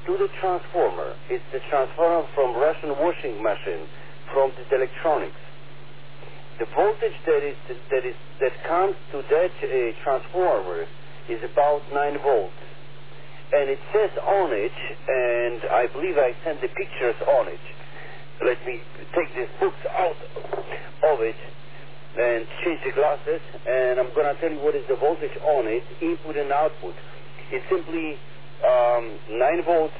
to the transformer. It's the transformer from Russian washing machine, from the electronics. The voltage that comes to that transformer is about 9 volts. And it says on it, and I believe I sent the pictures on it. Let me take these books out of it and change the glasses, and I'm going to tell you what is the voltage on it, input and output. It's simply 9 volts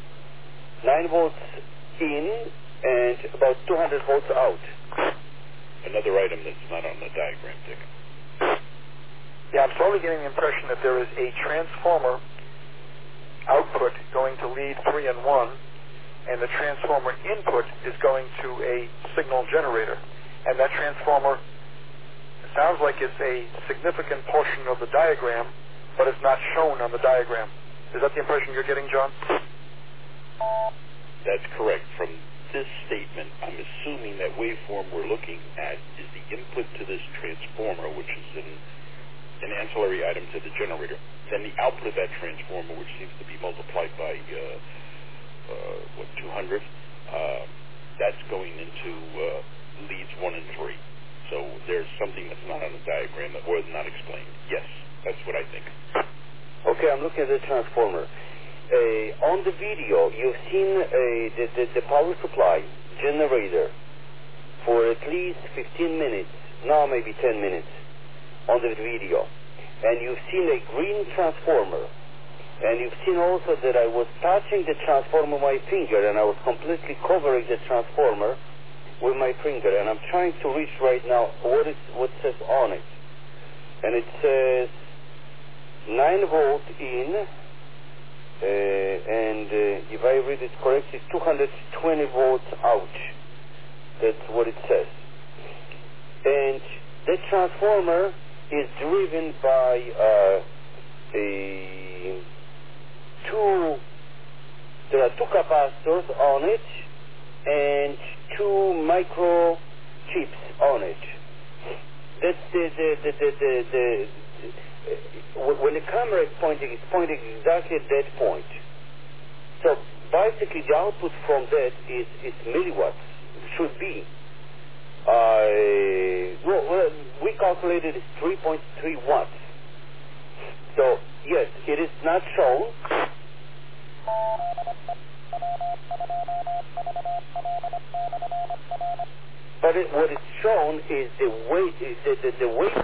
in and about 200 volts out. Another item that's not on the diagram, Dick. Yeah, I'm slowly getting the impression that there is a transformer output going to lead 3 and 1, and the transformer input is going to a signal generator. And that transformer sounds like it's a significant portion of the diagram, but it's not shown on the diagram. Is that the impression you're getting, John? That's correct. From this statement, I'm assuming that waveform we're looking at is the input to this transformer, which is an ancillary item to the generator. Then the output of that transformer, which seems to be multiplied by 200, that's going into leads 1 and 3. So there's something that's not on the diagram or not explained. Yes, that's what I think. Okay, I'm looking at the transformer. On the video, you've seen the power supply generator for at least 15 minutes, now maybe 10 minutes on the video. And you've seen a green transformer. And you've seen also that I was touching the transformer with my finger, and I was completely covering the transformer with my finger. And I'm trying to reach right now what says on it. And it says 9 volts in, and if I read it correctly, 220 volts out. That's what it says. And the transformer is driven by there are 2 capacitors on it and 2 micro chips on it. That's when the camera is pointing, it's pointing exactly at that point. So basically the output from that is milliwatts, should be. We calculated it's 3.3 watts. So yes, it is not shown. But what is shown is the weight, the weight,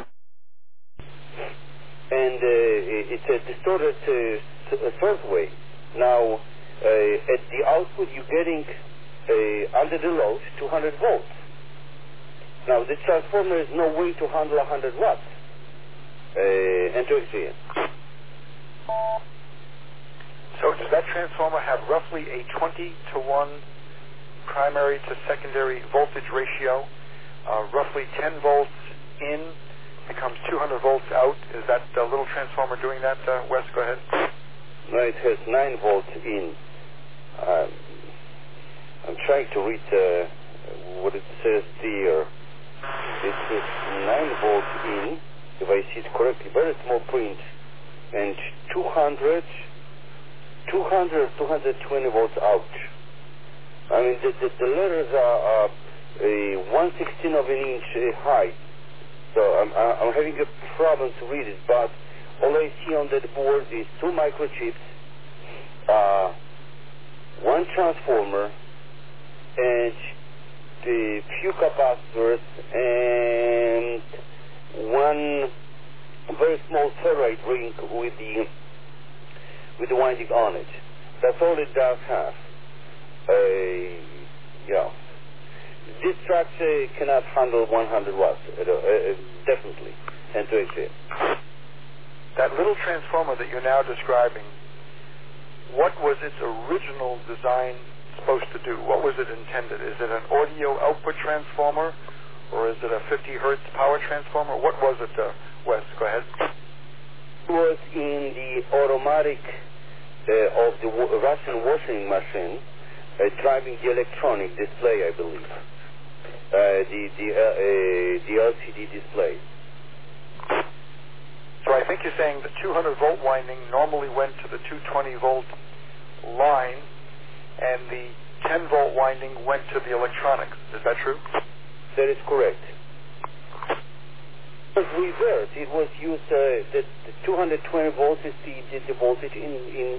and it's a distorted source wave. Now, at the output, you're getting under the load 200 volts. Now, the transformer is no way to handle 100 watts. And to explain. So does that transformer have roughly a 20-to-1 primary to secondary voltage ratio? Roughly 10 volts in becomes 200 volts out. Is that little transformer doing that, Wes? Go ahead. No, it has 9 volts in. I'm trying to read what it says there. It says 9 volts in, if I see it correctly, very small print, and 220 volts out. I mean, the letters are 1/16 of an inch high, so I'm having a problem to read it, but all I see on that board is 2 microchips, 1 transformer, and the few capacitors, and 1 very small ferrite ring with the winding on it. That's all it does have. This structure cannot handle 100 watts, definitely, and to exist. That little transformer that you're now describing, what was its original design supposed to do? What was it intended? Is it an audio output transformer, or is it a 50 hertz power transformer? What was it, Wes? Go ahead. It was in the automatic of the Russian washing machine, driving the electronic display, I believe. The LCD display. So I think you're saying the 200 volt winding normally went to the 220 volt line, and the 10-volt winding went to the electronics. Is that true? That is correct. It was reversed. It was used, the 220 volts is the voltage in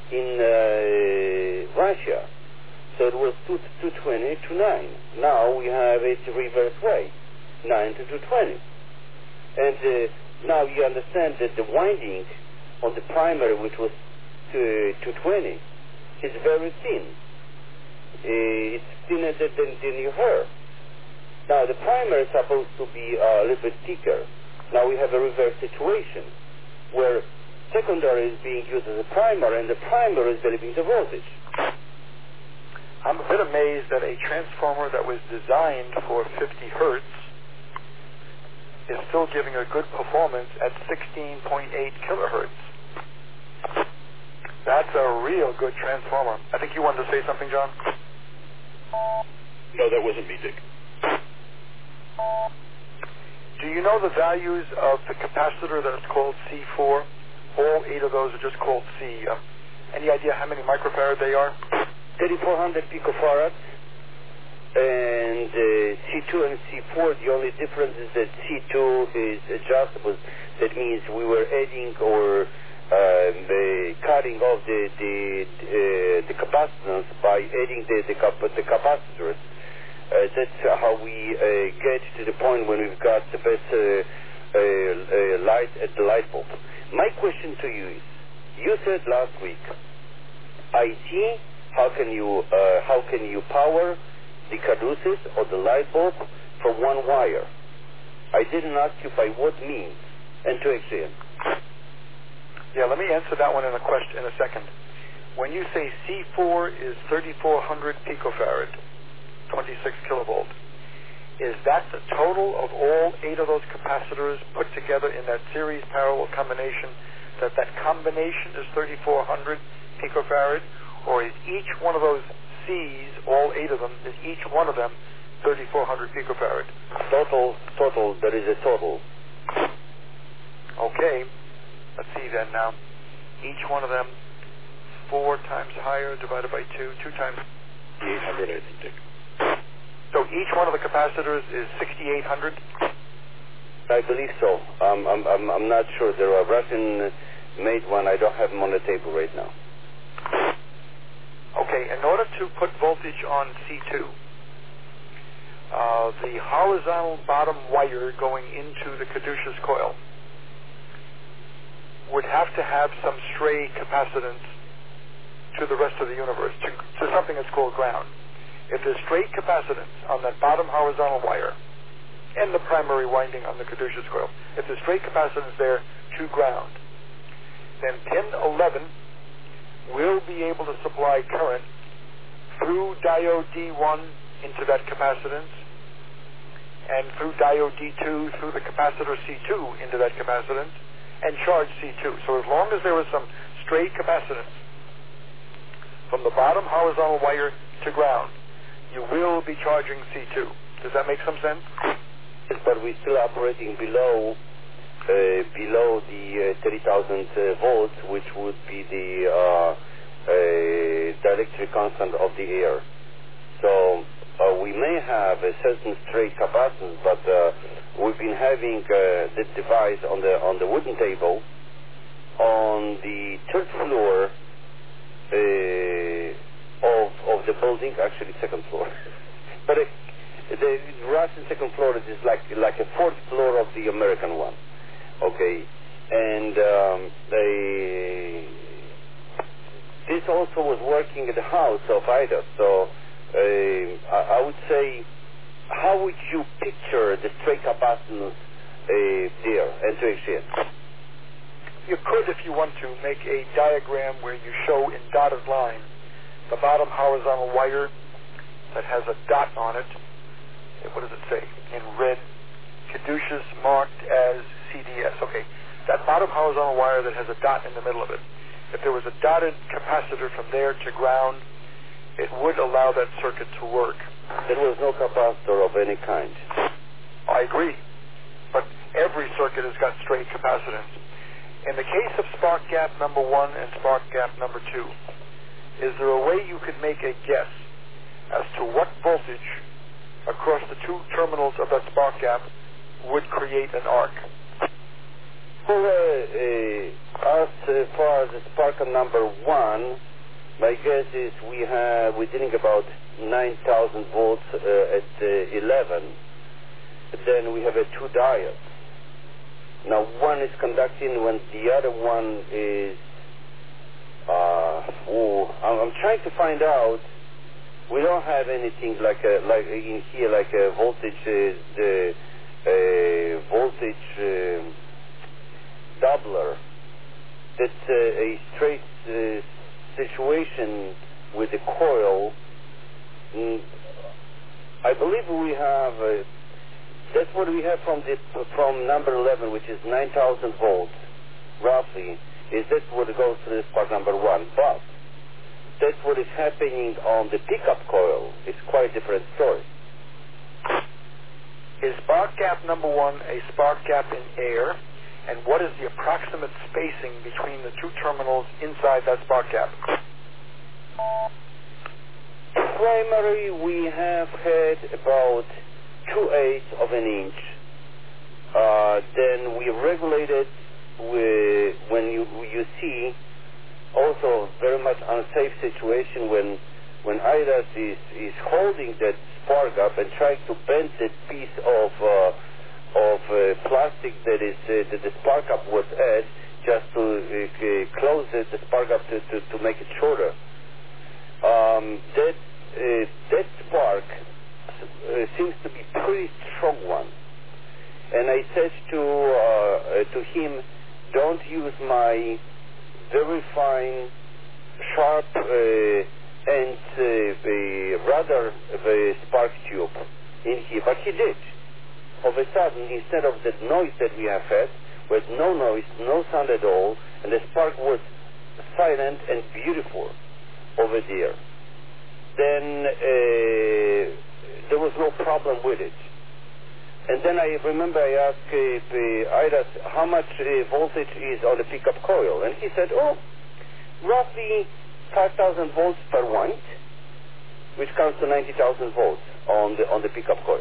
Russia. So it was 220 to 9. Now we have it reverse way, 9 to 220. And now you understand that the winding on the primary, which was 220, is very thin. It's thinner than your hair. Now the primary is supposed to be a little bit thicker. Now we have a reverse situation where secondary is being used as a primary, and the primary is delivering the voltage. I'm a bit amazed that a transformer that was designed for 50 hertz is still giving a good performance at 16.8 kilohertz. That's a real good transformer. I think you wanted to say something, John? No, that wasn't me, Dick. Do you know the values of the capacitor that is called C4? All 8 of those are just called C. Any idea how many microfarad they are? 3,400 picofarads, and C2 and C4, the only difference is that C2 is adjustable. That means we were adding or cutting off the capacitance by adding the capacitors. That's how we get to the point when we've got the best light at the light bulb. My question to you is, you said last week, IT, how can you power the caduceus or the light bulb from one wire? I didn't ask you by what means and to explain. Yeah, let me answer that one in a second. When you say C4 is 3,400 picofarad, 26 kilovolt, is that the total of all 8 of those capacitors put together in that series parallel combination, that combination is 3,400 picofarad, or is each one of those C's, all 8 of them, is each one of them 3,400 picofarad? Total, there is a total. Okay, let's see then now. Each one of them 4 times higher divided by 2 times 800, I think, Dick. So each one of the capacitors is 6,800? I believe so. I'm not sure. There are Russian-made one. I don't have them on the table right now. Okay, in order to put voltage on C2, the horizontal bottom wire going into the caduceus coil would have to have some stray capacitance to the rest of the universe, to something that's called ground. If there's straight capacitance on that bottom horizontal wire and the primary winding on the caduceus coil, if there's straight capacitance there to ground, then pin 11 will be able to supply current through diode D1 into that capacitance and through diode D2 through the capacitor C2 into that capacitance and charge C2. So as long as there was some straight capacitance from the bottom horizontal wire to ground, you will be charging C2. Does that make some sense? Yes, but we're still operating below the 30,000 volts, which would be the electric constant of the air. So we may have a certain straight capacitance, but we've been having the device on the wooden table on the 3rd floor of the building, actually 2nd floor. But the Russian 2nd floor is like a 4th floor of the American one. Okay, and this also was working at the house of Ida. So I would say, how would you picture the straight capacitance there and to exchange? You could, if you want to, make a diagram where you show in dotted line the bottom horizontal wire that has a dot on it. What does it say? In red, caduceus marked as CDS. Okay, that bottom horizontal wire that has a dot in the middle of it. If there was a dotted capacitor from there to ground, it would allow that circuit to work. There was no capacitor of any kind. I agree. But every circuit has got straight capacitance. In the case of spark gap number 1 and spark gap number 2, is there a way you could make a guess as to what voltage across the two terminals of that spark gap would create an arc? Well, as far as the spark gap number 1, my guess is we're dealing about 9,000 volts at 11. Then we have 2 diodes. Now one is conducting when the other one is. I'm trying to find out. We don't have anything like in here like a voltage voltage doubler. That's a straight situation with the coil. I believe we have. That's what we have from number 11, which is 9,000 volts, roughly. Is that what goes to the spark number 1? But that's what is happening on the pickup coil. It's quite a different story. Is spark gap number 1 a spark gap in air? And what is the approximate spacing between the two terminals inside that spark gap? Primary, we have had about 2/8 of an inch. Then we regulated when you see also very much unsafe situation when IDAS is holding that spark gap and trying to bend that piece of plastic that is that the spark gap was at just to close the spark gap to make it shorter. That spark seems to be pretty strong one, and I said to him, don't use my very fine, sharp and rather spark tube in here, but he did. All of a sudden, instead of the noise that we have had, with no noise, no sound at all, and the spark was silent and beautiful over there. Then there was no problem with it. And then I remember I asked IDAS how much voltage is on the pickup coil, and he said, roughly 5,000 volts per wind, which comes to 90,000 volts on the pickup coil.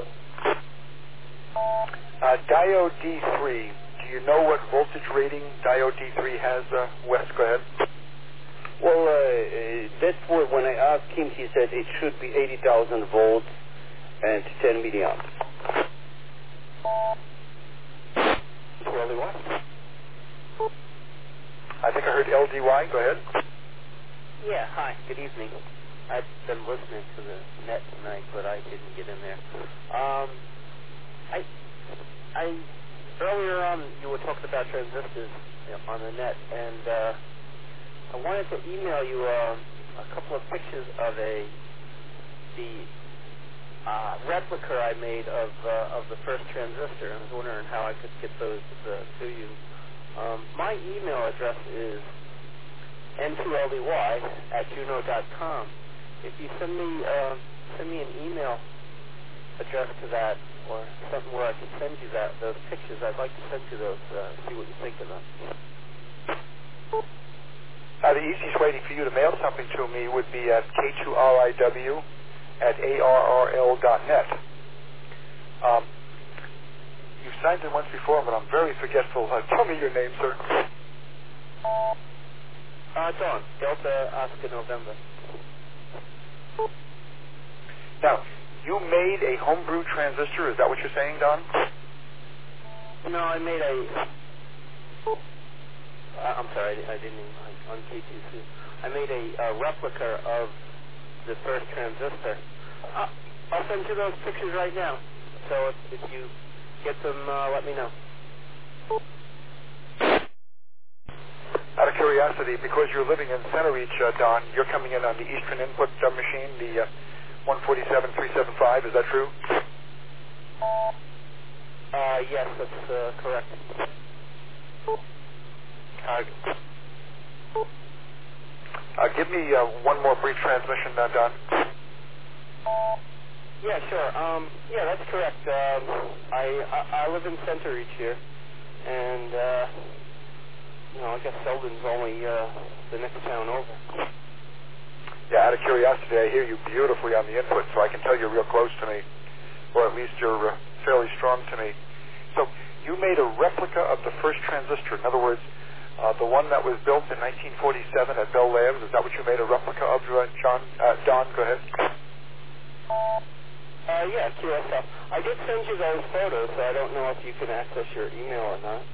Diode D3, do you know what voltage rating diode D3 has, Wes? Go ahead. Well, that's what when I asked him, he said it should be 80,000 volts and 10 milliamps. LDY? I think I heard LDY. Go ahead. Yeah, hi. Good evening. I've been listening to the net tonight, but I didn't get in there. I earlier on you were talking about transistors on the net, and I wanted to email you a couple of pictures of the replica I made of the first transistor. I was wondering how I could get those to you. My email address is n2ldy@juno.com. If you send me an email address to that, or something where I can send you those pictures, I'd like to send you those, see what you think of them. The easiest way for you to mail something to me would be at k2riw@arrl.net. You've signed in once before, but I'm very forgetful. Tell me your name, sir. Don, Delta Oscar November. Now, you made a homebrew transistor, is that what you're saying, Don? No, I made I'm sorry, I didn't on K2C. I made a replica of the first transistor. I'll send you those pictures right now. So if you get them, let me know. Out of curiosity, because you're living in Center Reach, Don, you're coming in on the Eastern Input machine, the 147375, is that true? Yes, that's correct. Give me one more brief transmission, Don. Yeah, sure. Yeah, that's correct. I live in Center Reach here, and I guess Selden's only the next town over. Yeah, out of curiosity, I hear you beautifully on the input, so I can tell you're real close to me, or at least you're fairly strong to me. So you made a replica of the first transistor. In other words, the one that was built in 1947 at Bell Labs. Is that what you made a replica of, John? Don, go ahead. Yeah, QSL. I did send you those photos, so I don't know if you can access your email or not.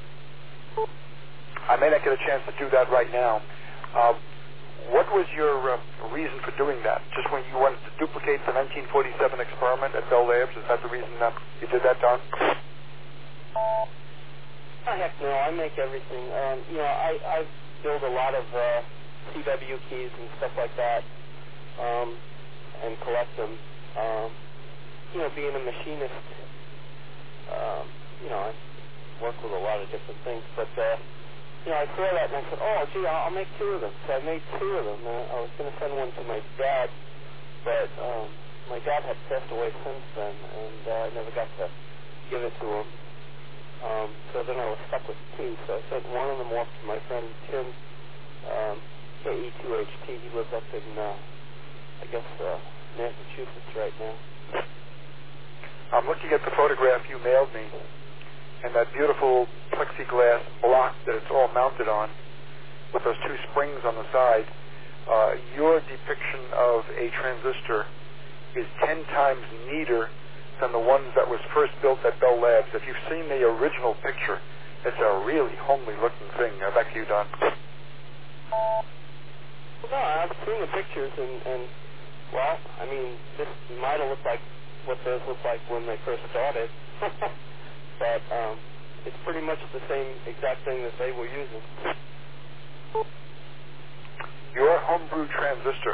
I may not get a chance to do that right now. What was your reason for doing that? Just when you wanted to duplicate the 1947 experiment at Bell Labs? Is that the reason that you did that, Don? Oh, heck no, I make everything. I build a lot of CW keys and stuff like that, and collect them. Being a machinist, I work with a lot of different things, but I saw that and I said, oh, gee, I'll make two of them. So I made two of them. I was going to send one to my dad, but my dad had passed away since then, and I never got to give it to him. So then I was stuck with two. So I sent one of them off to my friend Tim, KE2HT. He lives up in, Massachusetts right now. I'm looking at the photograph you mailed me, and that beautiful plexiglass block that it's all mounted on, with those two springs on the side. Your depiction of a transistor is 10 times neater than the ones that was first built at Bell Labs. If you've seen the original picture, it's a really homely-looking thing. Back to you, Don. No, I've seen the pictures, and this might have looked like what those looked like when they first started, but it's pretty much the same exact thing that they were using. Your homebrew transistor,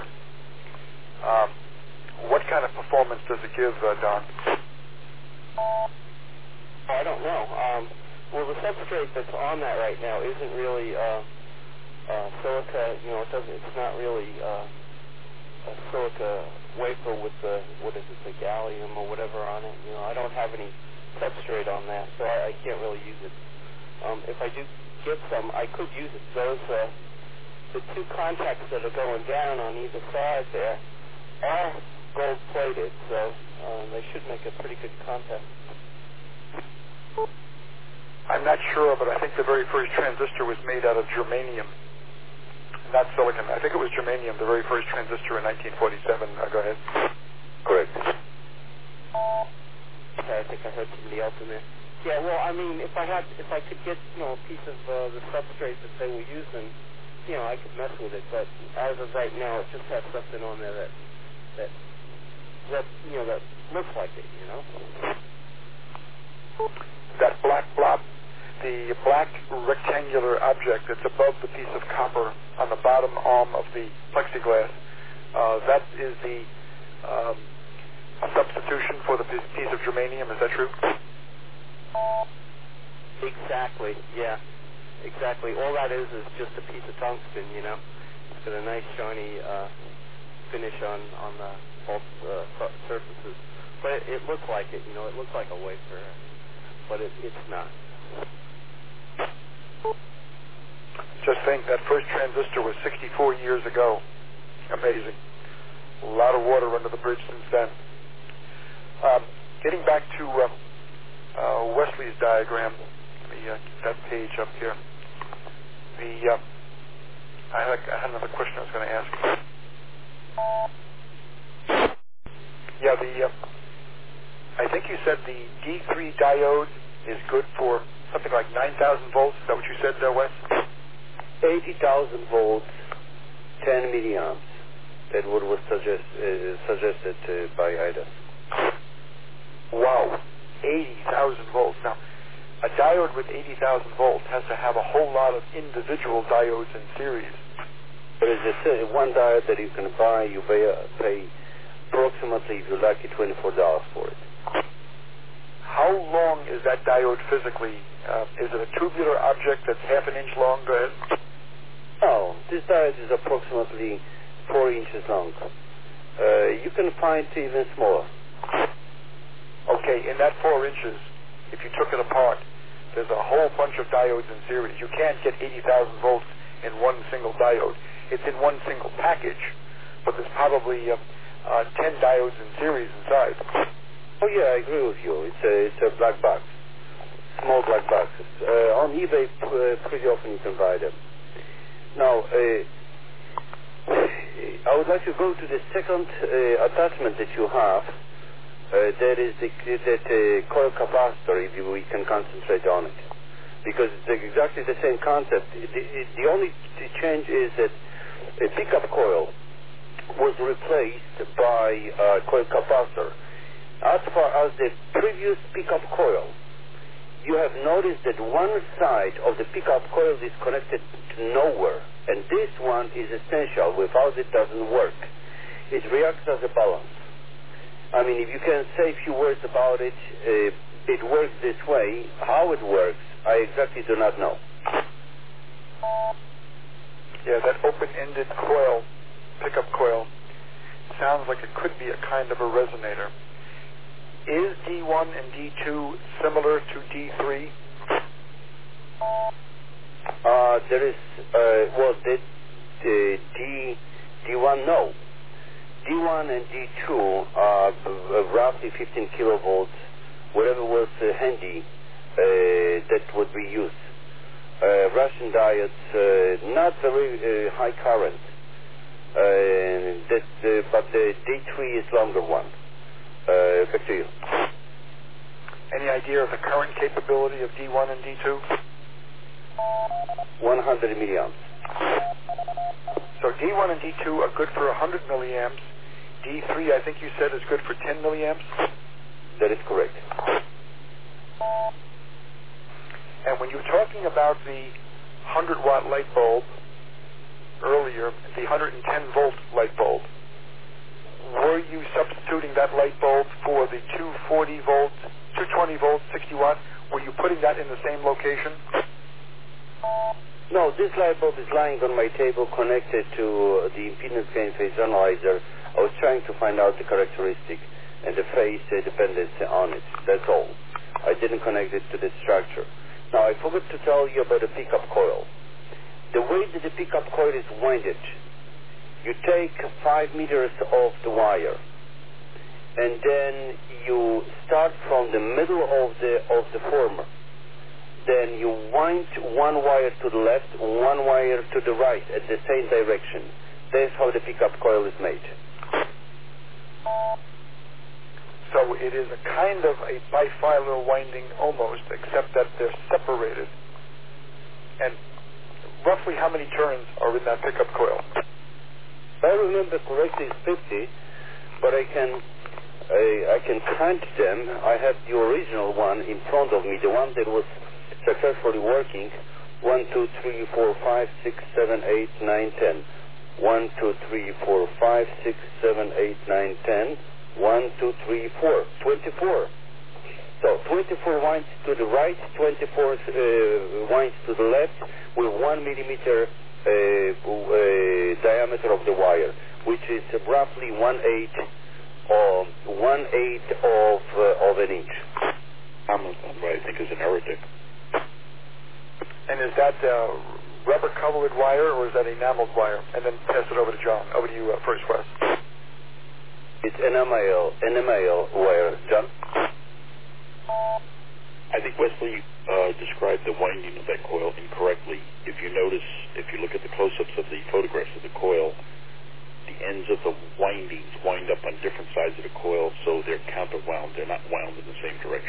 what kind of performance does it give, Don? I don't know. Well, the substrate that's on that right now isn't really silica. It's not really a silica wafer with the gallium or whatever on it. I don't have any substrate on that, so I can't really use it. If I do get some, I could use it. Those the two contacts that are going down on either side there are gold plated, so they should make a pretty good contact. I'm not sure, but I think the very first transistor was made out of germanium, not silicon. I think it was germanium, the very first transistor in 1947. Go ahead. Correct. Okay, I think I heard somebody else in there. Yeah, well, if I could get a piece of the substrate that they were using, I could mess with it. But as of right now, it just has something on there that looks like it. That black blob, the black rectangular object that's above the piece of copper on the bottom arm of the plexiglass, that is a substitution for the piece of germanium. Is that true? Exactly. Yeah. Exactly. All that is just a piece of tungsten. It's got a nice shiny finish on both surfaces. But it looks like it. It looks like a wafer, but it's not. Just think, that first transistor was 64 years ago. Amazing. A lot of water under the bridge since then. Getting back to Wesley's diagram, that page up here. I had another question I was going to ask. Yeah, I think you said the D3 diode is good for something like 9,000 volts. Is that what you said, Wes? 80,000 volts, 10 milliamps. That what was suggested by IDA. Wow, 80,000 volts. Now, a diode with 80,000 volts has to have a whole lot of individual diodes in series. There is one diode that you can buy. You pay approximately, if you're lucky, $24 for it. How long is that diode physically? Is it a tubular object that's half an inch long? Go ahead. No, this diode is approximately 4 inches long. You can find even smaller. Okay, in that 4 inches, if you took it apart, there's a whole bunch of diodes in series. You can't get 80,000 volts in one single diode. It's in one single package, probably 10 diodes in series inside. Oh yeah, I agree with you. It's a black box, small black boxes. On eBay, pretty often you can buy them. Now, I would like to go to the second attachment that you have. That is that coil capacitor. If we can concentrate on it, because it's exactly the same concept. The only change is that a pickup coil was replaced by a coil capacitor. As far as the previous pickup coil, you have noticed that one side of the pickup coil is connected to nowhere, and this one is essential. Without it, doesn't work. It reacts as a balance. I mean, if you can say a few words about it, it works this way. How it works, I exactly do not know. Yeah, that open-ended coil, pickup coil, sounds like it could be a kind of a resonator. Is D1 and D2 similar to D3? There is, D1, no. D1 and D2 are roughly 15 kilovolts, whatever was handy, that would be used. Russian diodes, not very high current, but the D3 is longer one. Back to you. Any idea of the current capability of D1 and D2? 100 milliamps. So D1 and D2 are good for 100 milliamps. D3, I think you said, is good for 10 milliamps? That is correct. And when you were talking about the 100-watt light bulb earlier, the 110-volt light bulb, were you substituting that light bulb for the 240 volt, 220 volt, 60 watt? Were you putting that in the same location? No, this light bulb is lying on my table connected to the impedance gain phase analyzer. I was trying to find out the characteristic and the phase dependency on it. That's all. I didn't connect it to the structure. Now, I forgot to tell you about the pickup coil. The way that the pickup coil is winded, you take 5 meters of the wire, and then you start from the middle of the former. Then you wind one wire to the left, one wire to the right at the same direction. That's how the pickup coil is made. So it is a kind of a bifilar winding almost, except that they're separated. And roughly how many turns are in that pickup coil? If I remember correctly, it's 50, but I can count them. I have the original one in front of me, the one that was successfully working. 1, 2, 3, 4, 5, 6, 7, 8, 9, 10. 1, 2, 3, 4, 5, 6, 7, 8, 9, 10. 1, 2, 3, 4. 24. So 24 winds to the right, 24 winds to the left, with 1 millimeter diameter of the wire, which is roughly 1/8 of an inch. What I think is an heretic. And is that rubber-colored wire, or is that enameled wire? And then pass it over to John. Over to you first, Wes. It's enamel wire. John? I think Wesley described the winding of that coil incorrectly. If you notice, if you look at the close-ups of the photographs of the coil, the ends of the windings wind up on different sides of the coil, so they're counterwound. They're not wound in the same direction.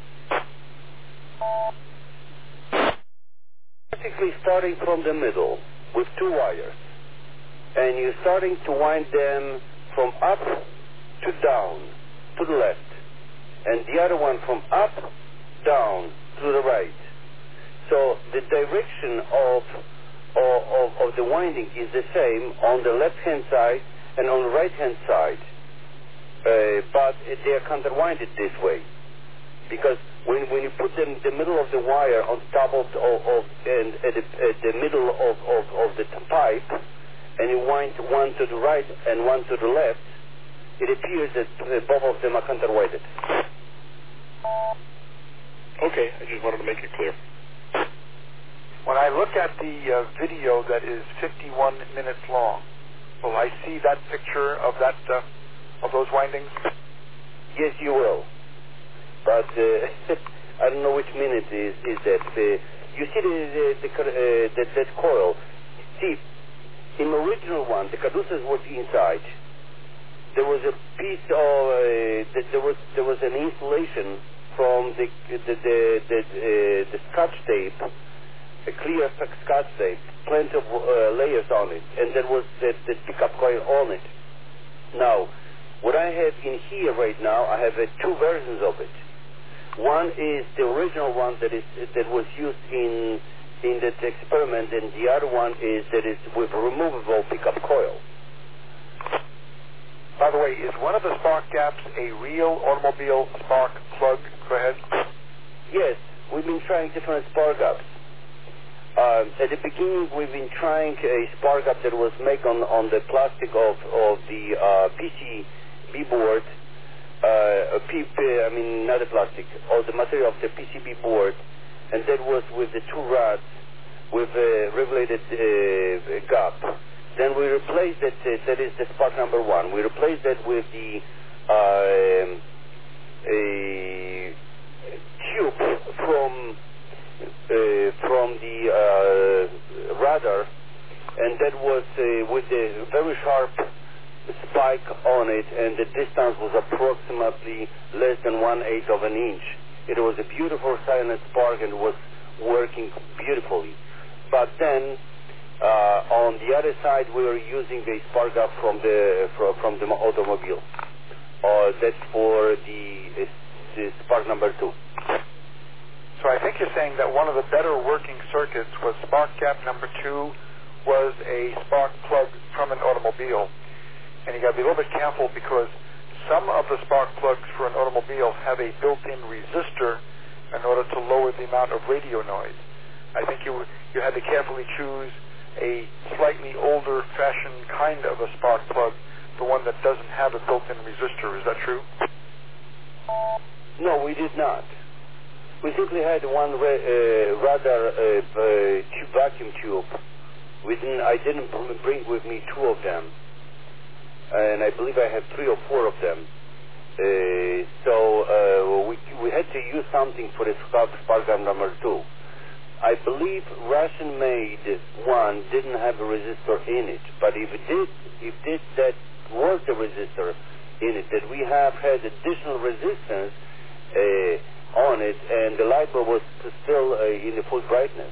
Basically starting from the middle with 2 wires, and you're starting to wind them from up to down to the left, and the other one from up, down to the right. So the direction of the winding is the same on the left-hand side and on the right-hand side, but they are counterwinded this way, because when you put them the middle of the wire on top of and at the middle of the pipe, and you wind one to the right and one to the left, it appears that both of them are counterwinded. Okay, I just wanted to make it clear. When I look at the video that is 51 minutes long, Will I see that picture of that of those windings? Yes, you will. But I don't know which minute is that. You see that coil. See, in the original one, the caduceus was inside. There was a piece of there was an insulation from the Scotch tape, a clear Scotch tape, plenty of layers on it, and there was the pickup coil on it. Now, what I have in here right now, I have two versions of it. One is the original one that was used in that experiment, and the other one is with a removable pickup coil. By the way, is one of the spark gaps a real automobile spark plug? Go ahead. Yes, we've been trying different spark gaps. At the beginning, we've been trying a spark gap that was made on the plastic of the PCB board. Not the plastic, or the material of the PCB board, and that was with the two rods with a regulated gap. Then we replaced that. That is the spark number one. We replaced that with the a tube from the radar, and that was with a very sharp spike on it, and the distance was approximately less than 1/8 of an inch. It was a beautiful silent spark and was working beautifully. But then on the other side, we were using a spark gap from the automobile. That's for the spark number 2. So I think you're saying that one of the better working circuits was spark gap number 2 was a spark plug from an automobile. And you got to be a little bit careful because some of the spark plugs for an automobile have a built-in resistor in order to lower the amount of radio noise. I think you had to carefully choose a slightly older-fashioned kind of a spark plug, the one that doesn't have a built-in resistor. Is that true? No, we did not. We simply had one radar vacuum tube. I didn't bring with me 2 of them, and I believe I have 3 or 4 of them. So we had to use something for the spark gap number 2. I believe Russian-made one didn't have a resistor in it, but if that was the resistor in it, that we have had additional resistance on it, and the light bulb was still in the full brightness.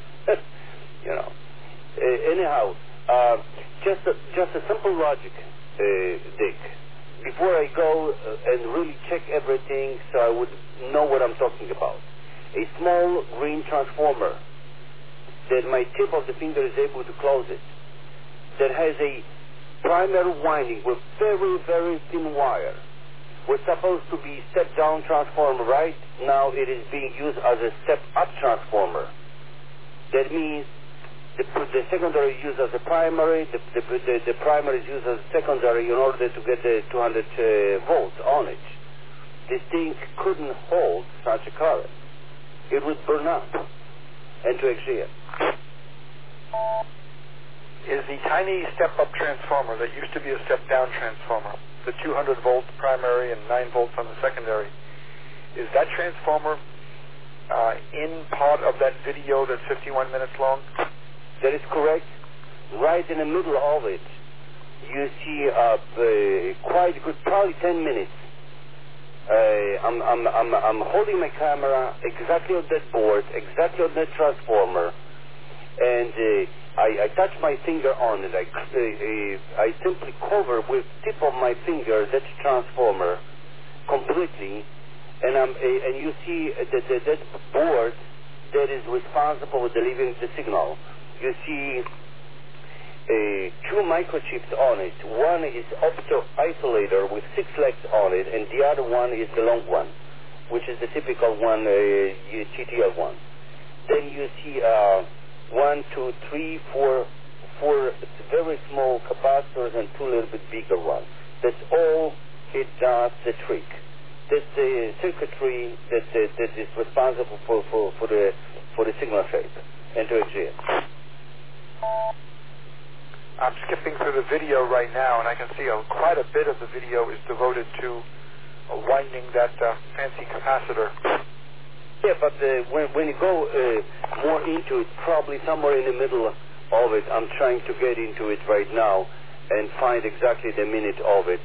Anyhow, just a simple logic, Dick. Before I go and really check everything, so I would know what I'm talking about. A small green transformer that my tip of the finger is able to close it, that has a primary winding with very, very thin wire, was supposed to be step-down transformer. Right now it is being used as a step-up transformer. That means the secondary is used as a primary, the primary is used as a secondary in order to get the 200 volts on it. This thing couldn't hold such a current. It would burn up into exit. Is the tiny step-up transformer that used to be a step-down transformer, the 200 volt primary and 9 volts on the secondary, is that transformer in part of that video that's 51 minutes long? That is correct. Right in the middle of it, you see quite good, probably 10 minutes. I'm holding my camera exactly on that board, exactly on that transformer, and I touch my finger on it. I simply cover with tip of my finger that transformer completely, and you see that board that is responsible for delivering the signal. You see 2 microchips on it. One is opto-isolator with 6 legs on it, and the other one is the long one, which is the typical one, GTL one. Then you see 1, 2, 3, 4 very small capacitors and 2 little bit bigger ones. That's all it does the trick. That's the circuitry that is responsible for the signal shape and to exist. I'm skipping through the video right now, and I can see quite a bit of the video is devoted to winding that fancy capacitor. Yeah, but when you go more into it, probably somewhere in the middle of it, I'm trying to get into it right now and find exactly the minute of it.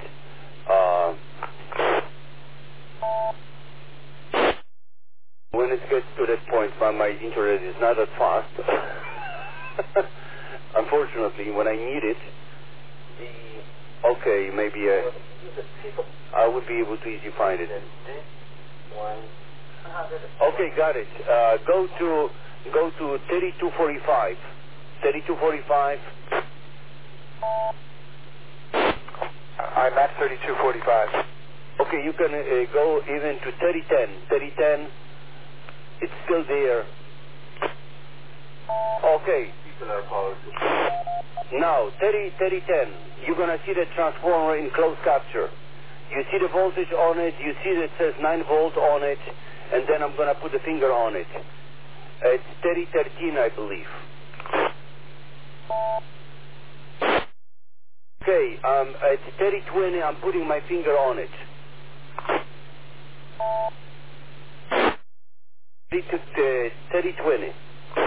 When it gets to that point, my internet is not that fast. Unfortunately, when I need it, okay, maybe I would be able to easily find it. Okay, got it. Go to 3245. 3245. I'm at 3245. Okay, you can go even to 3010. 3010. It's still there. Okay. Now, 3010. You're going to see the transformer in closed capture. You see the voltage on it. You see that it says 9 volts on it. And then I'm going to put the finger on it. It's 3013, I believe. Okay, at 3020, I'm putting my finger on it. 3020.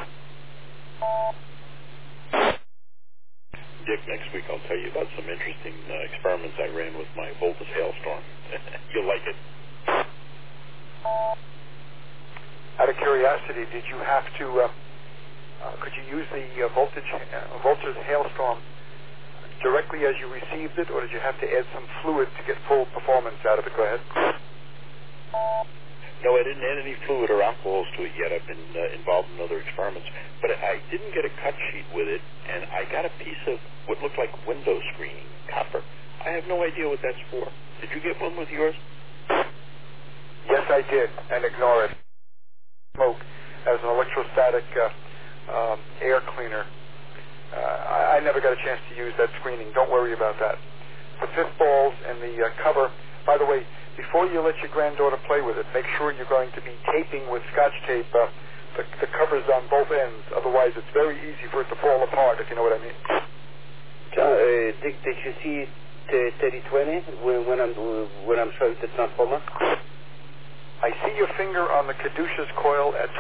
Dick, next week I'll tell you about some interesting experiments I ran with my Voltus Hailstorm. You'll like it. Out of curiosity, did you have to, could you use the Voltus Hailstorm directly as you received it, or did you have to add some fluid to get full performance out of it? Go ahead. No, I didn't add any fluid or alcohols to it yet. I've been involved in other experiments. But I didn't get a cut sheet with it, and I got a piece of what looked like window screening, copper. I have no idea what that's for. Did you get one with yours? Yes, I did, and ignore it. Smoke as an electrostatic air cleaner. I never got a chance to use that screening. Don't worry about that. The fifth balls and the cover. By the way, before you let your granddaughter play with it, make sure you're going to be taping with Scotch tape the covers on both ends. Otherwise, it's very easy for it to fall apart, if you know what I mean. Dick, did you see 3020 when I'm showing the transformer? I see your finger on the caduceus coil at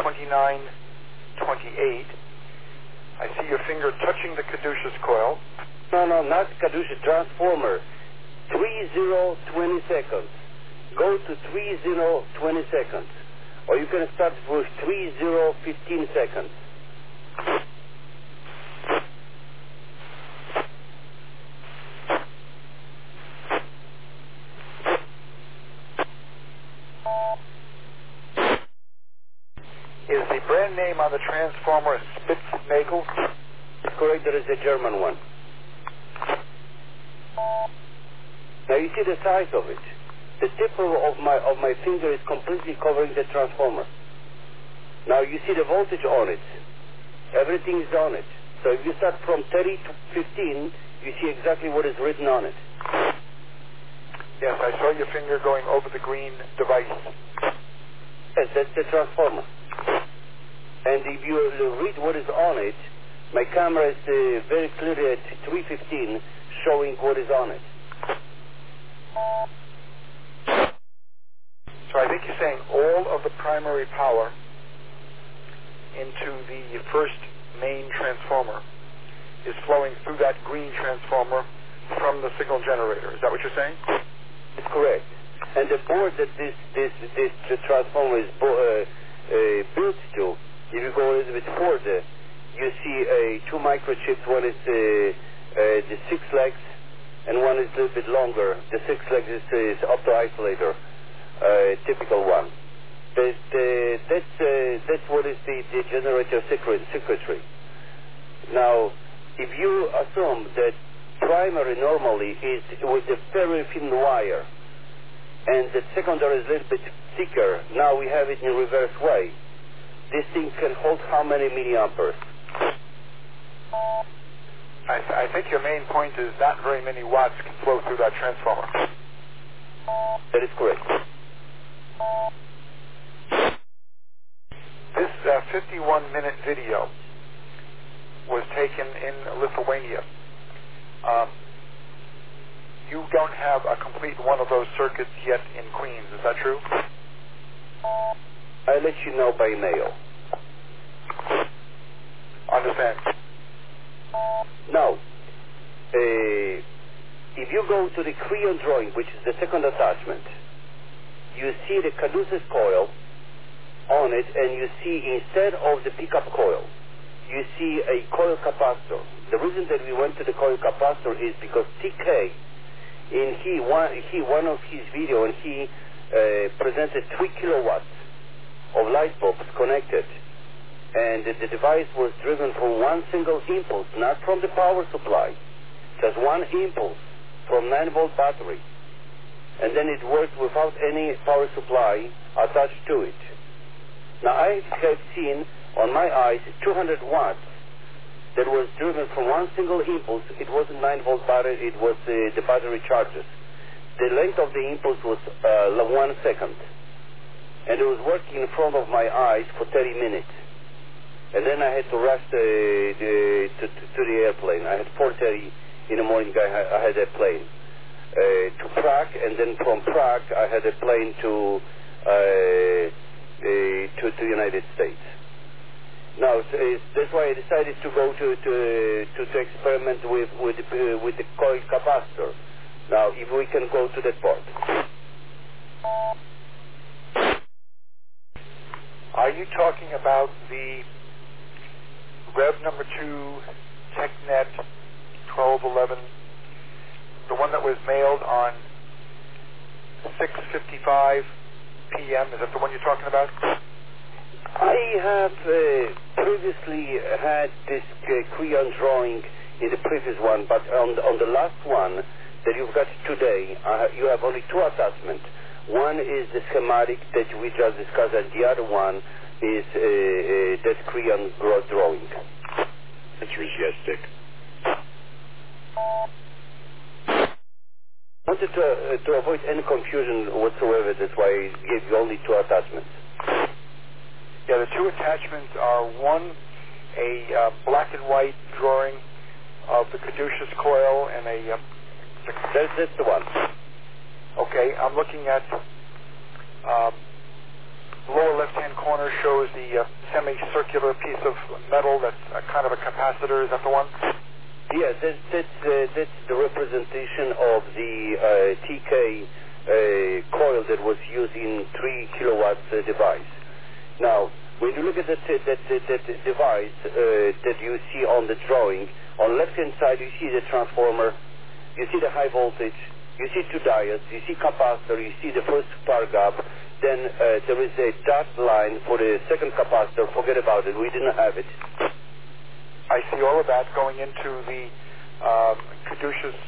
2928. I see your finger touching the caduceus coil. No, not caduceus, transformer. 3020 seconds. Go to 3020 seconds. Or you can start with 3015 seconds. Is the brand name on the transformer Spitznagel? It's correct, there is a German one. Now you see the size of it. The tip of my finger is completely covering the transformer. Now you see the voltage on it. Everything is on it. So if you start from 30 to 15, you see exactly what is written on it. Yes, I saw your finger going over the green device. Yes, that's the transformer. And if you read what is on it, my camera is very clearly at 315 showing what is on it. So I think you're saying all of the primary power into the first main transformer is flowing through that green transformer from the signal generator. Is that what you're saying? It's correct. And the board that this transformer is built to, if you go a little bit further, you see two microchips. One is the 6 legs, and one is a little bit longer. The 6 legs is opto-isolator, typical one. That's what is the generator circuitry. Now, if you assume that primary normally is with a very thin wire, and the secondary is a little bit thicker, now we have it in reverse way. This thing can hold how many milliamperes? I think your main point is not very many watts can flow through that transformer. That is correct. This 51-minute video was taken in Lithuania. You don't have a complete one of those circuits yet in Queens. Is that true? I'll let you know by mail. Understand. Now, if you go to the Creon drawing, which is the second attachment, you see the caduceus coil on it, and you see instead of the pickup coil, you see a coil capacitor. The reason that we went to the coil capacitor is because TK, in one of his video, and he presented 3 kilowatts of light bulbs connected, and the device was driven from one single impulse, not from the power supply, just one impulse from 9-volt battery, and then it worked without any power supply attached to it. Now I have seen on my eyes 200 watts that was driven from one single impulse. It wasn't 9-volt battery, it was the battery charges. The length of the impulse was 1 second, and it was working in front of my eyes for 30 minutes. And then I had to rush to the airplane. I had 4:30 in the morning. I had a plane to Prague, and then from Prague I had a plane to the United States. Now that's why I decided to go to experiment with the coil capacitor. Now, if we can go to that part. Are you talking about the Rev number 2 TechNet 1211, the one that was mailed on 6:55 p.m.? Is that the one you're talking about? I have previously had this Creon drawing in the previous one, but on the last one that you've got today, you have only 2 attachments. One is the schematic that we just discussed, and the other one is that Creon drawing. Answer is yes, Dick. I wanted to avoid any confusion whatsoever. That's why I gave you only 2 attachments. Yeah, the 2 attachments are one, a black and white drawing of the caduceus coil, and a... That's the one. Okay, I'm looking at lower left-hand corner shows the semicircular piece of metal that's kind of a capacitor. Is that the one? Yeah, that's the representation of the TK coil that was used in 3 kilowatts device. Now, when you look at that device that you see on the drawing, on the left-hand side you see the transformer, you see the high voltage, you see 2 diodes, you see capacitor, you see the first spark gap, then there is a dot line for the second capacitor. Forget about it, we didn't have it. I see all of that going into the caduceus,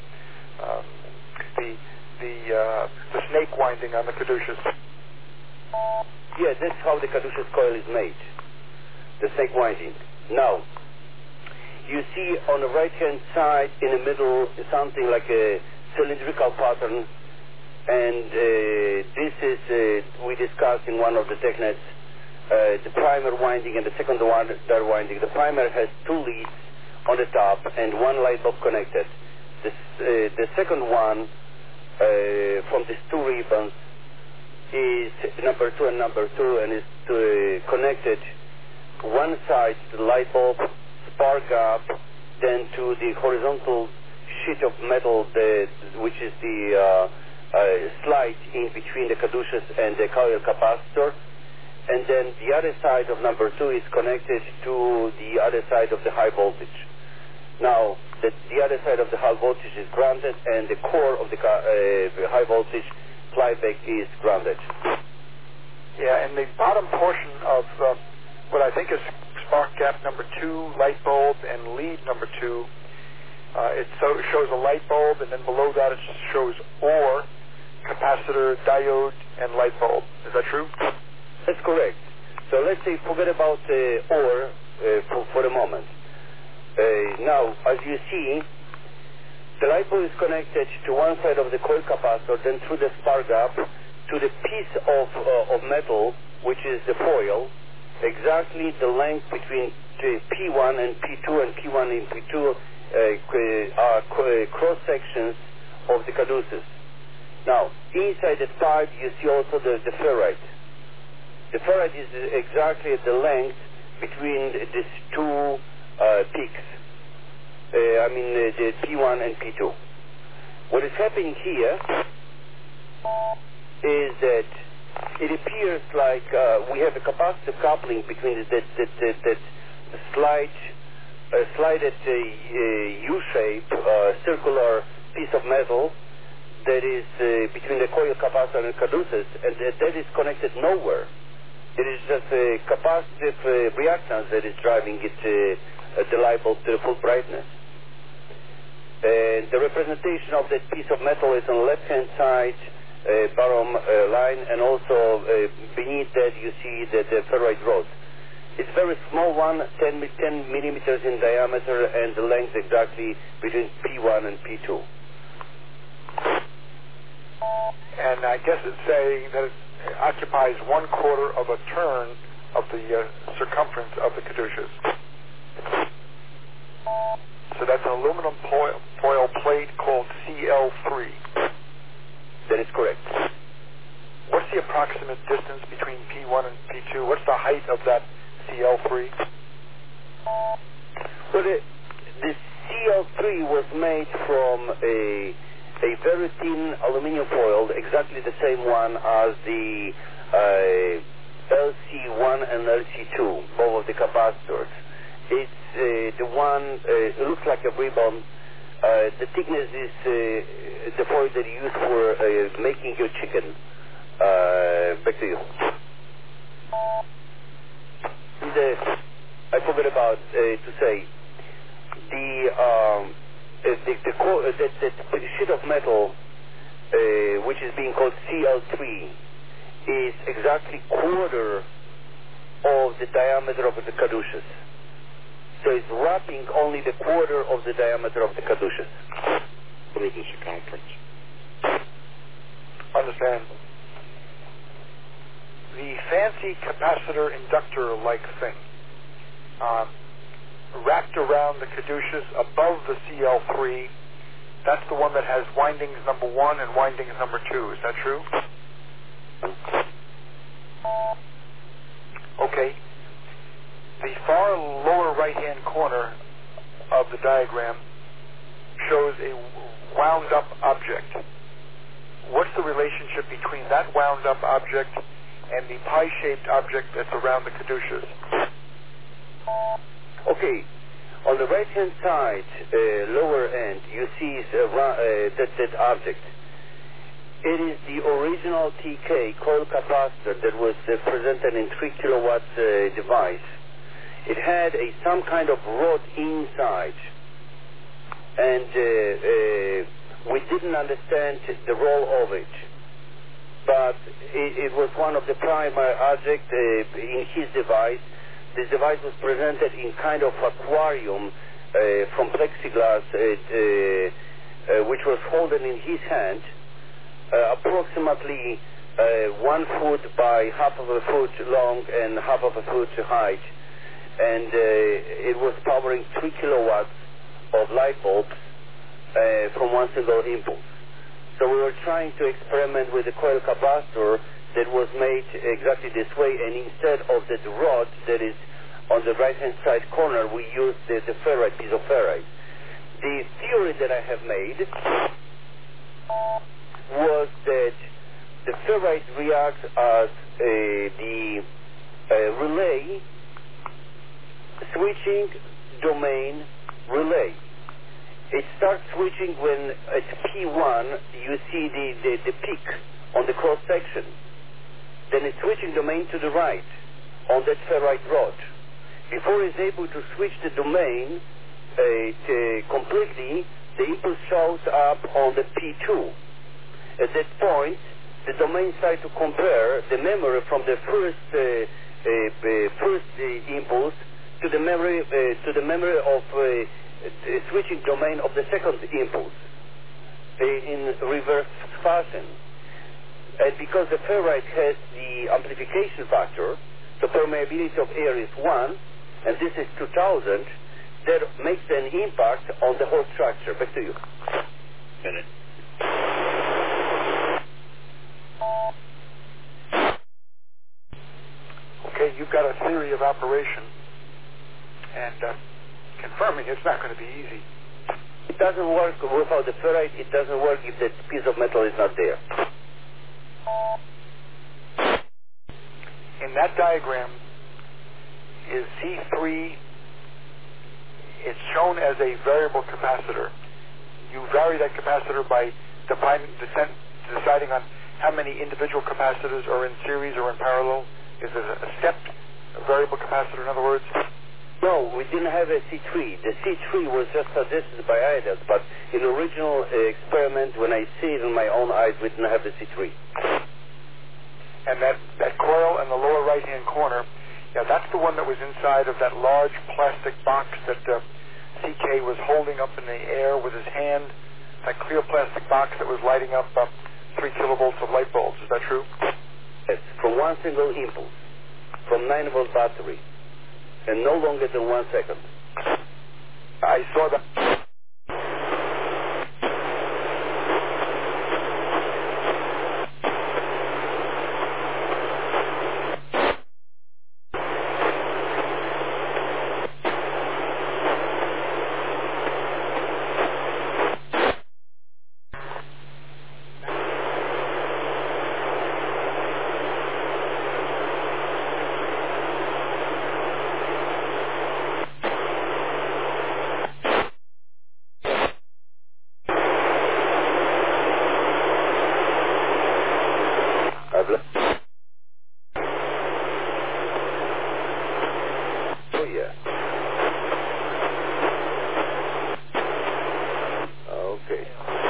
the snake winding on the caduceus. Yeah, that's how the caduceus coil is made, the snake winding. Now, you see on the right-hand side in the middle something like a cylindrical pattern, and this is, we discussed in one of the TechNets, the primer winding and the secondary winding. The primer has 2 leads on the top and 1 light bulb connected. The second one from these 2 ribbons is number 2 and number 2, and is connected one side to the light bulb, spark gap, then to the horizontal sheet of metal, which is the slide in between the caduceus and the coil capacitor, and then the other side of number 2 is connected to the other side of the high voltage. Now, the other side of the high voltage is grounded, and the core of the high voltage flyback is grounded. Yeah, and the bottom portion of what I think is spark gap number 2, light bulb, and lead number 2, it shows a light bulb, and then below that it shows OR, capacitor, diode, and light bulb. Is that true? That's correct. So let's say forget about OR for the moment. Now, as you see, the light bulb is connected to one side of the coil capacitor, then through the spark gap to the piece of metal, which is the foil, exactly the length between P1 and P2 and P1 and P2 are cross sections of the caduceus. Now, inside that pipe, you see also the ferrite. The ferrite is exactly at the length between these two peaks. The P1 and P2. What is happening here is that it appears like we have a capacitive coupling between that slided U-shape circular piece of metal that is between the coil capacitor and caduceus, and that is connected nowhere. It is just a capacitive reactance that is driving it, the light bulb to the full brightness. And the representation of that piece of metal is on the left-hand side bottom line, and also beneath that you see the ferrite rod. It's a very small one, 10 millimeters in diameter, and the length exactly between P1 and P2. And I guess it's saying that it occupies 1/4 of a turn of the circumference of the caduceus. So that's an aluminum foil plate called CL3. That is correct. What's the approximate distance between P1 and P2? What's the height of that CL3? Well, the CL3 was made from a very thin aluminum foil, exactly the same one as the LC1 and LC2, both of the capacitors. It's the one, it looks like a ribbon. The thickness is the foil that you use for making your chicken. Back to you. I forgot about to say the sheet of metal, which is being called CL3, is exactly 1/4 of the diameter of the caduceus. So it's wrapping only the 1/4 of the diameter of the caduceus. What is the circumference? Understand. The fancy capacitor inductor-like thing wrapped around the caduceus above the CL3, that's the one that has windings number 1 and windings number 2. Is that true? Okay. The far lower right-hand corner of the diagram shows a wound-up object. What's the relationship between that wound-up object and the pie-shaped object that's around the caduceus? Okay. On the right-hand side, lower end, you see that object. It is the original TK coil capacitor that was presented in 3 kilowatts device. It had some kind of rod inside, and we didn't understand the role of it. But it was one of the primary objects in his device. This device was presented in kind of aquarium from plexiglass, which was holding in his hand, approximately 1 foot by half of a foot long and half of a foot height. And it was powering 3 kilowatts of light bulbs from one single impulse. So we were trying to experiment with a coil capacitor that was made exactly this way, and instead of the rod that is on the right-hand side corner, we used the ferrite, piece of ferrite. The theory that I have made was that the ferrite reacts as the relay, switching domain relay. It starts switching when at P1 you see the peak on the cross section. Then it's switching domain to the right on that ferrite rod. Before it's able to switch the domain completely, the impulse shows up on the P2. At that point, the domain starts to compare the memory from the first impulse to the memory of switching domain of the second impulse in reverse fashion. And because the ferrite has the amplification factor, the permeability of air is 1, and this is 2000, that makes an impact on the whole structure. Back to you. Minute. Okay, you've got a theory of operation, and confirming it's not going to be easy. It doesn't work without the ferrite. It doesn't work if that piece of metal is not there. In that diagram is C3. It's shown as a variable capacitor. You vary that capacitor by deciding on how many individual capacitors are in series or in parallel. Is it a stepped variable capacitor, in other words? No, we didn't have a C3. The C3 was just suggested by IDAS, but in the original experiment, when I see it in my own eyes, we didn't have the C3. And that coil in the lower right-hand corner, yeah, that's the one that was inside of that large plastic box that CK was holding up in the air with his hand, that clear plastic box that was lighting up 3 kilovolts of light bulbs. Is that true? Yes, from one single impulse, from 9-volt battery, and no longer than 1 second. I saw that. Oh, yeah. Okay.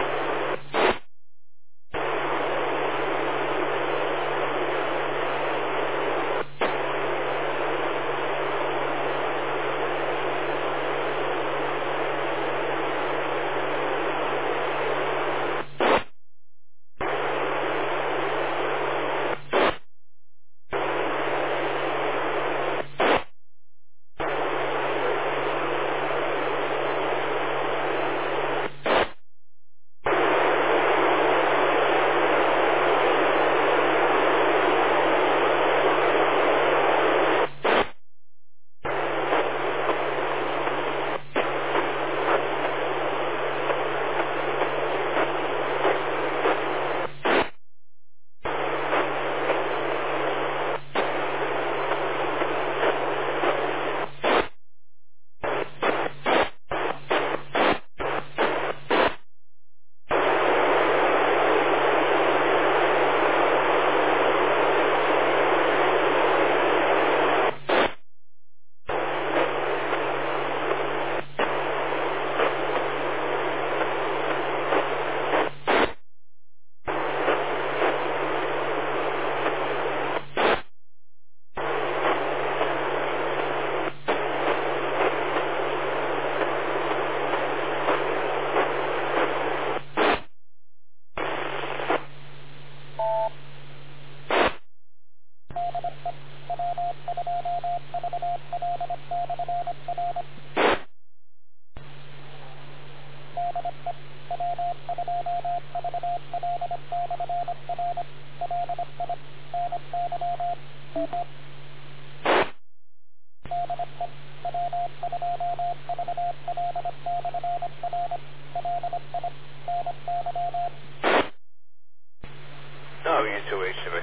No, you too, HCV.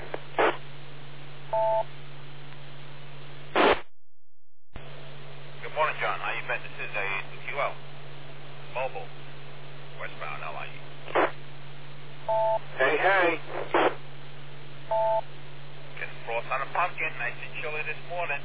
Good morning, John. How you been? This is QL. Mobile. Westbound LIE. Hey, hey. Getting frost on a pumpkin. Nice and chilly this morning.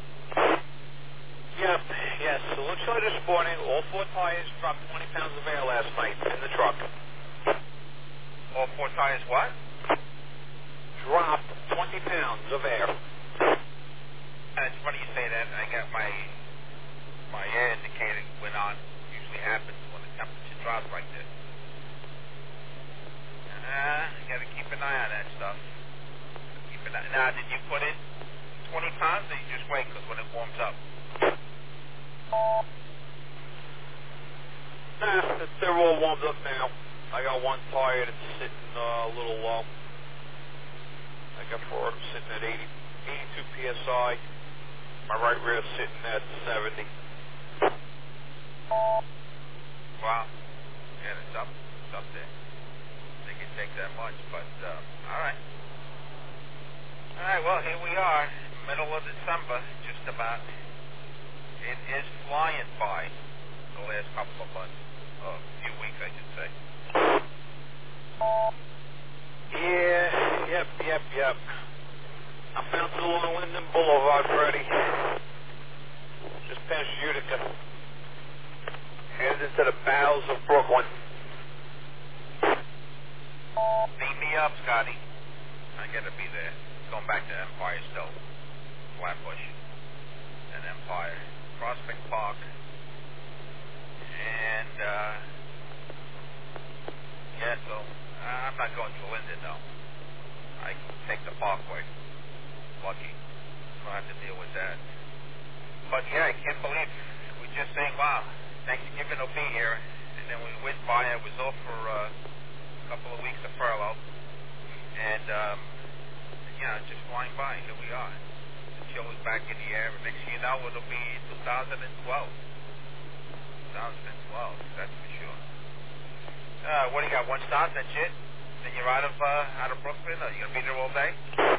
Yep, yes. A little chilly this morning. All 4 tires dropped 20 pounds of air last night in the truck. All 4 tires what? Dropped 20 pounds of air. And it's funny you say that. I got my air indicator went on. Usually happens when the temperature drops like this. You got to keep an eye on that stuff. Now, did you put in 20 pounds or you just wait because when it warms up? tire that's sitting a little low. I got forward sitting at 82 psi. My right rear sitting at 70. Wow. Yeah, it's up there. They can take that much, but all right. All right, well, here we are, middle of December, just about. It is flying by the last couple of months, a few weeks, I should say. Yeah, yep. I'm bouncing along Linden Boulevard, Freddie. Just past Utica. Headed into the bowels of Brooklyn. Beat me up, Scotty. I gotta be there. Going back to Empire still. Flatbush. And Empire. Prospect Park. And, yeah, so I'm not going to Linden, though. I take the Parkway. Lucky. Don't have to deal with that. But, yeah, I can't believe we're just saying, wow, Thanksgiving will be here. And then we went by. I was off for a couple of weeks of furlough. And, yeah, just flying by. Here we are. The chill is back in the air. Next year now it'll be 2012. 2012, that's for sure. What do you got? One stop, that's it? Then you're out of Brooklyn? Are you going to be there all day?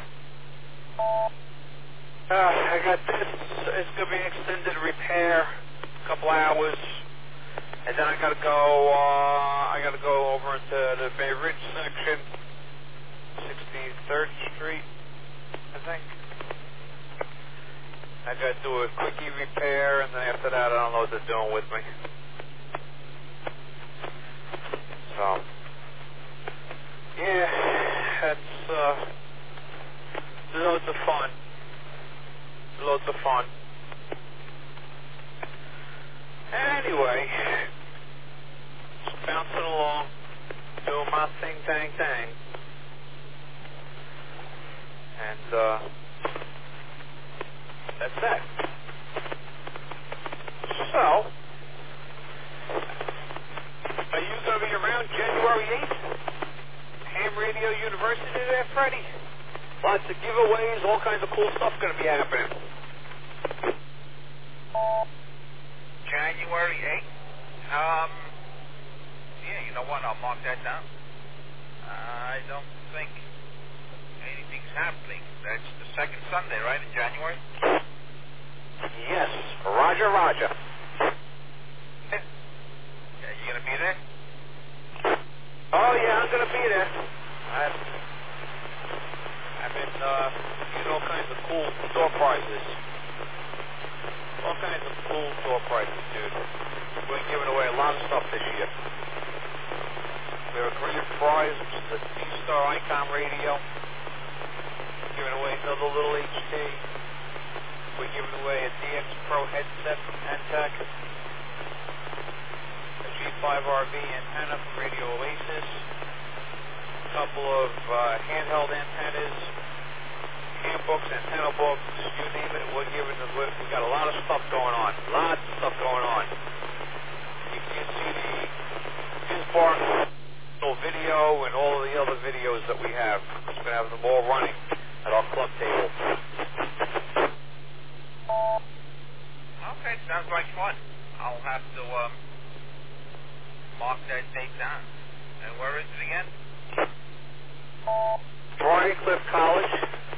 I got this. It's going to be an extended repair, a couple hours, and then I got to go over into the Bay Ridge section, 63rd Street, I think. I got to do a quickie repair, and then after that, I don't know what they're doing with me. So, yeah, that's loads of fun. Loads of fun. Anyway, just bouncing along, doing my thing. And, that's that. So, are you going to be around January 8th? Ham Radio University there, Freddie? Lots of giveaways, all kinds of cool stuff going to be happening. January 8th? Yeah, you know what? I'll mark that down. I don't think anything's happening. That's the second Sunday, right, in January? Yes, Roger. Yeah, you going to be there? Oh, yeah, I'm going to be there. I've been getting all kinds of cool door prizes. All kinds of cool door prizes, dude. We're giving away a lot of stuff this year. We have a grand prize, which is the D-Star Icon radio. We're giving away another little HT. We're giving away a DX Pro headset from Pentec. A G5RV antenna from Radio Oasis. A couple of handheld antennas. Handbooks, antenna books, you name it, we got a lot of stuff going on. Lots of stuff going on. You can see the Isbar video and all of the other videos that we have. We're going to have them all running at our club table. Okay, sounds like fun. I'll have to mark that date down. And where is it again? Briarcliff College.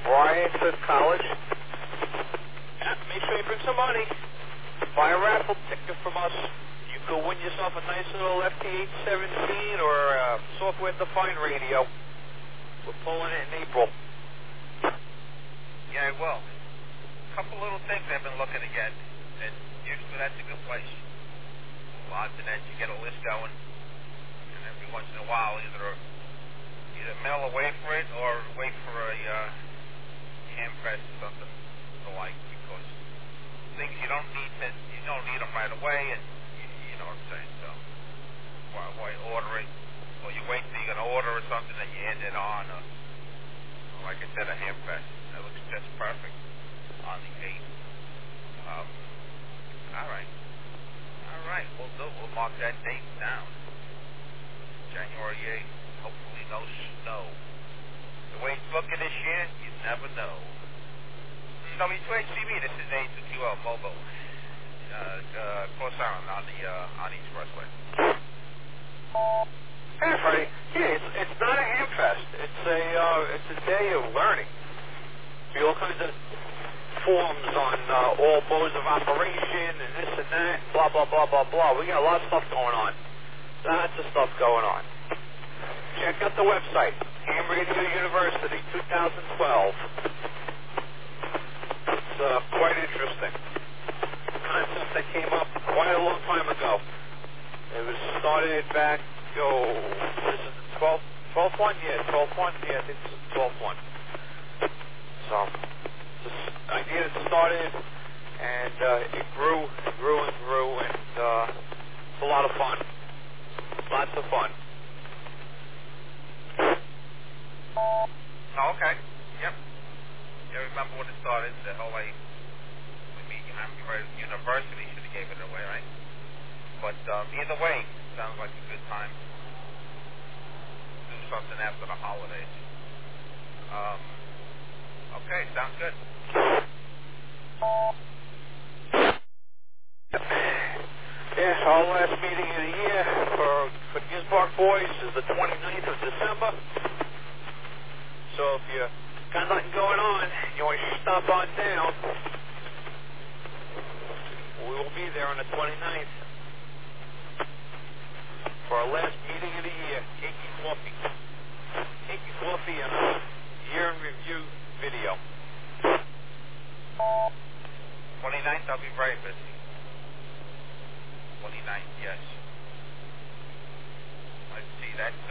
Yeah, make sure you bring some money. Buy a raffle ticket from us. You could win yourself a nice little FT817 or a software-defined radio. We're pulling it in April. Yeah, I will. A couple little things I've been looking to get, and usually that's a good place. Lots of that, you get a list going, and every once in a while either mail away for it or wait for a hand press or something to like, because things you don't need them right away, and you know what I'm saying. So why order it, or you wait till you're gonna order or something and you end it on, or like I said, a hand press. That looks just perfect on the 8th. All right, we'll mark that date down, January 8th. no snow. The way it's looking this year, you never know. W2HCB, this is A2QL Mobile. Close Island on the Expressway. Hey, Freddie. Yeah, it's not a ham fest. It's a day of learning. We all kinds of forums on all modes of operation and this and that, blah, blah, blah, blah, blah. We got a lot of stuff going on. Lots of stuff going on. Check out the website, Ham Radio University, 2012. It's quite interesting. Concept that came up quite a long time ago. It was started back, this is the 12th one? Yeah, 12th one? Yeah, I think it's the 12th one. So, this idea that started, and it grew and grew and grew, and it's a lot of fun. Lots of fun. Oh, okay. Yep. Yeah, remember when it started, the whole way, University should have gave it away, right? But either way, sounds like a good time. Do something after the holidays. Okay, sounds good. Yeah, our last meeting of the year for the Gisborne Boys is the 29th of December. So if you got nothing going on, you want to stop on down, we will be there on the 29th for our last meeting of the year, Kinky Coffee. Kinky Coffee and a year in review video. 29th, I'll be very busy. 29th, yes. Let's see, that's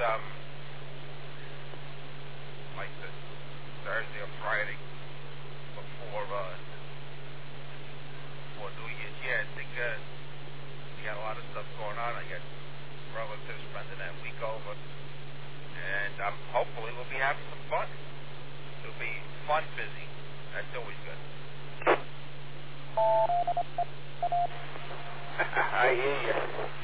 like the Thursday or Friday before New Year's. Yeah, I think we got a lot of stuff going on. I got relatives spending that week over, and hopefully we'll be having some fun. It'll be fun, busy. That's always good. I hear you.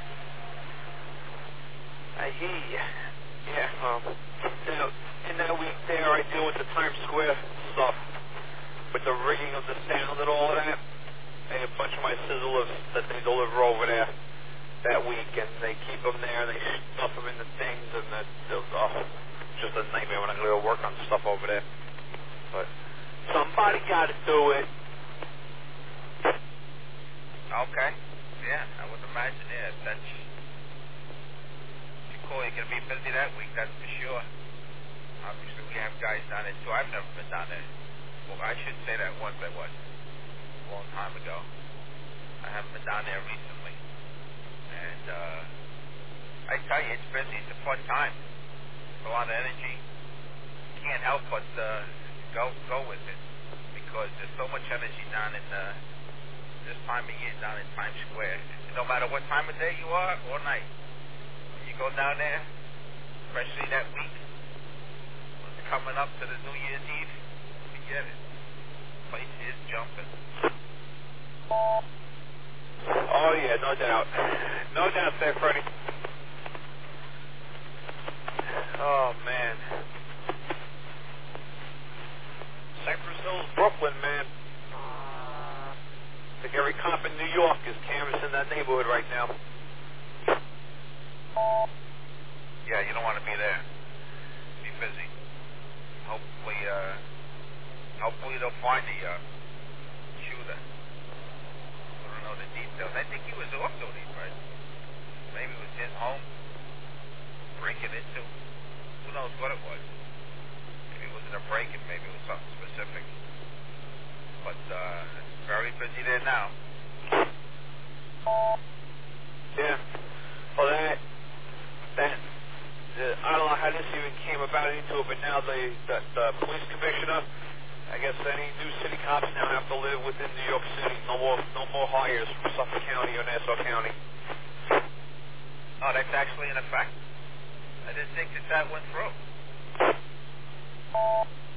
Yeah, in that week there, I deal with the Times Square stuff, with the rigging of the sound and all of that. I have a bunch of my sizzlers that they deliver over there that week, and they keep them there, and they stuff them in the things, and it's just a nightmare when I go to work on stuff over there. But somebody got to do it. Okay. Yeah, I would imagine, yeah. That's cool. You're going to be busy that week, that's for sure. Obviously, we have guys down there, too. I've never been down there. Well, I should say that once I was. A long time ago. I haven't been down there recently. And I tell you, it's busy. It's a fun time. It's a lot of energy. You can't help but go with it. Because there's so much energy down in this time of year down in Times Square. No matter what time of day you are or night. When you go down there, especially that week, when it's coming up to the New Year's Eve, forget it. The place is jumping. Oh, yeah, no doubt. No doubt there, Freddie. Oh, man. Cypress Hills, Brooklyn, man. I think every cop in New York is canvassing that neighborhood right now. Yeah, you don't want to be there. Be busy. Hopefully they'll find the shooter. I don't know the details. I think he was off duty, right? Maybe it was his home. Breaking into. Who knows what it was? Maybe it wasn't a break-in. Maybe it was something specific. But it's very busy there now. Yeah. Well, I don't know how this even came about into it, but now the police commissioner, I guess any new city cops now have to live within New York City. No more hires from Suffolk County or Nassau County. Oh, that's actually in effect? I didn't think that went through.